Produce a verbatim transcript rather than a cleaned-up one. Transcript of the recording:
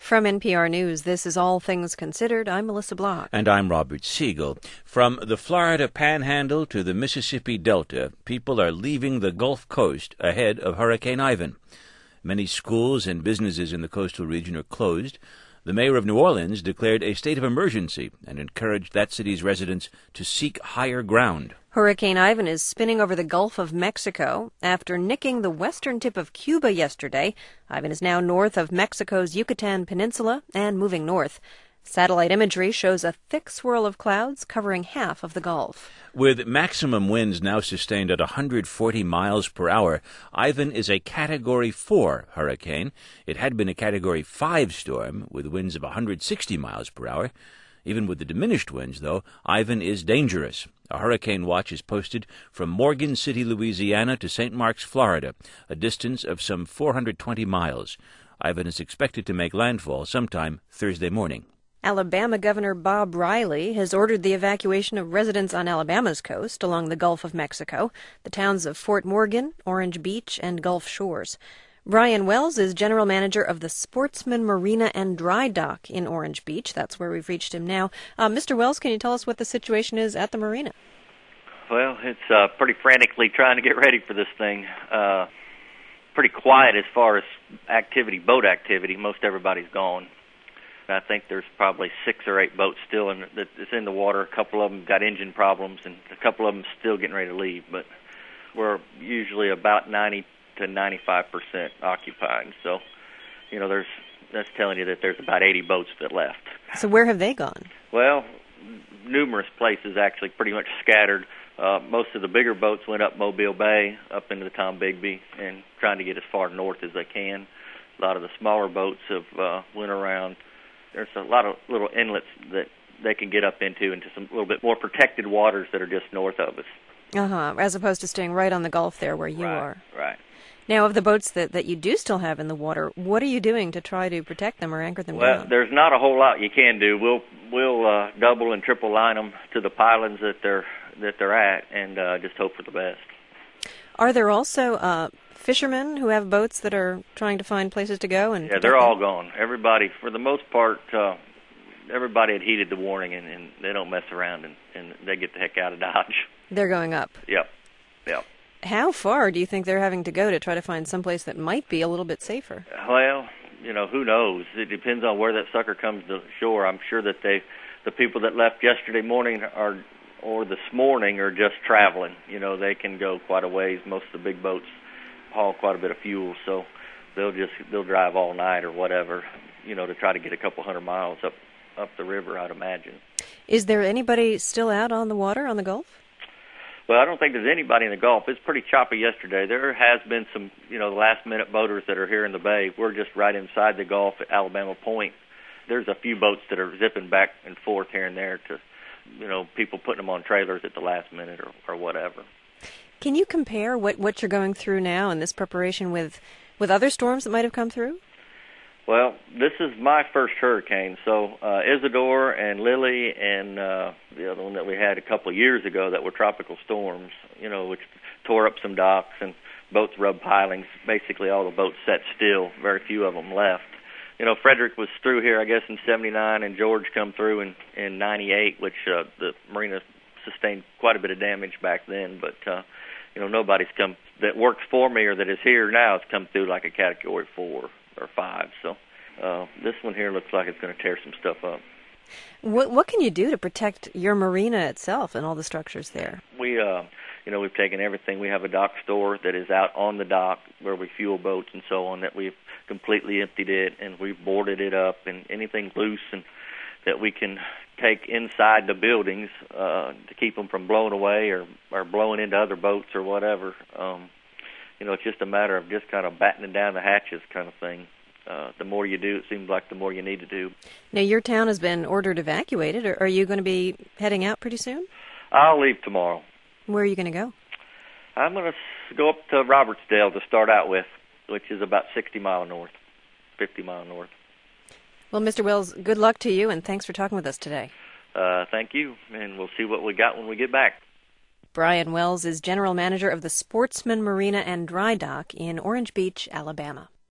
From N P R News, this is All Things Considered. I'm Melissa Block. And I'm Robert Siegel. From the Florida Panhandle to the Mississippi Delta, people are leaving the Gulf Coast ahead of Hurricane Ivan. Many schools and businesses in the coastal region are closed. The mayor of New Orleans declared a state of emergency and encouraged that city's residents to seek higher ground. Hurricane Ivan is spinning over the Gulf of Mexico. After nicking the western tip of Cuba yesterday, Ivan is now north of Mexico's Yucatan Peninsula and moving north. Satellite imagery shows a thick swirl of clouds covering half of the Gulf. With maximum winds now sustained at one hundred forty miles per hour, Ivan is a Category four hurricane. It had been a Category five storm with winds of one hundred sixty miles per hour. Even with the diminished winds, though, Ivan is dangerous. A hurricane watch is posted from Morgan City, Louisiana to Saint Marks, Florida, a distance of some four hundred twenty miles. Ivan is expected to make landfall sometime Thursday morning. Alabama Governor Bob Riley has ordered the evacuation of residents on Alabama's coast along the Gulf of Mexico, the towns of Fort Morgan, Orange Beach, and Gulf Shores. Brian Wells is general manager of the Sportsman Marina and Dry Dock in Orange Beach. That's where we've reached him now. Uh, Mister Wells, can you tell us what the situation is at the marina? Well, it's uh, pretty frantically trying to get ready for this thing. Uh, pretty quiet as far as activity, boat activity. Most everybody's gone. I think there's probably six or eight boats still in that's in the water. A couple of them got engine problems, and a couple of them still getting ready to leave. But we're usually about ninety to ninety-five percent occupied. So, you know, there's that's telling you that there's about eighty boats that left. So where have they gone? Well, numerous places actually, pretty much scattered. Uh, most of the bigger boats went up Mobile Bay, up into the Tombigbee, and trying to get as far north as they can. A lot of the smaller boats have uh, went around. There's a lot of little inlets that they can get up into, into some little bit more protected waters that are just north of us. Uh-huh, as opposed to staying right on the Gulf there where you right, are. Right. Now, of the boats that, that you do still have in the water, what are you doing to try to protect them or anchor them well, down? Well, there's not a whole lot you can do. We'll we'll uh, double and triple line them to the pylons that they're that they're at, and uh, just hope for the best. Are there also uh, fishermen who have boats that are trying to find places to go? And yeah, they're all gone. Everybody, for the most part, uh, everybody had heeded the warning, and, and they don't mess around, and, and they get the heck out of Dodge. They're going up. Yep, yep. How far do you think they're having to go to try to find someplace that might be a little bit safer? Well, you know, who knows? It depends on where that sucker comes to shore. I'm sure that they, the people that left yesterday morning are, or this morning, are just traveling. You know, they can go quite a ways. Most of the big boats haul quite a bit of fuel, so they'll just they'll drive all night or whatever, you know, to try to get a couple hundred miles up up the river, I'd imagine. Is there anybody still out on the water on the Gulf? Well, I don't think there's anybody in the Gulf. It's pretty choppy yesterday. There has been some, you know, last-minute boaters that are here in the bay. We're just right inside the Gulf at Alabama Point. There's a few boats that are zipping back and forth here and there to, you know, people putting them on trailers at the last minute or, or whatever. Can you compare what, what you're going through now in this preparation with, with other storms that might have come through? Well, this is my first hurricane, so uh, Isidore and Lily and uh, the other one that we had a couple of years ago that were tropical storms, you know, which tore up some docks and boats rubbed pilings. Basically all the boats sat still, very few of them left. You know, Frederick was through here, I guess, in seventy-nine, and George come through in, in ninety-eight, which uh, the marina sustained quite a bit of damage back then, but, uh, you know, nobody's come that works for me or that is here now has come through like a Category four or five, so uh, this one here looks like it's going to tear some stuff up. What what can you do to protect your marina itself and all the structures there? We, uh, you know, we've taken everything. We have a dock store that is out on the dock where we fuel boats and so on, that we've completely emptied it, and we've boarded it up, and anything loose and that we can take inside the buildings uh, to keep them from blowing away or, or blowing into other boats or whatever. Um, you know, it's just a matter of just kind of battening down the hatches kind of thing. Uh, the more you do, it seems like the more you need to do. Now, your town has been ordered evacuated. Or are you going to be heading out pretty soon? I'll leave tomorrow. Where are you going to go? I'm going to go up to Robertsdale to start out with, which is about sixty miles north, fifty miles north. Well, Mister Wells, good luck to you, and thanks for talking with us today. Uh, thank you, and we'll see what we got when we get back. Brian Wells is general manager of the Sportsman Marina and Dry Dock in Orange Beach, Alabama.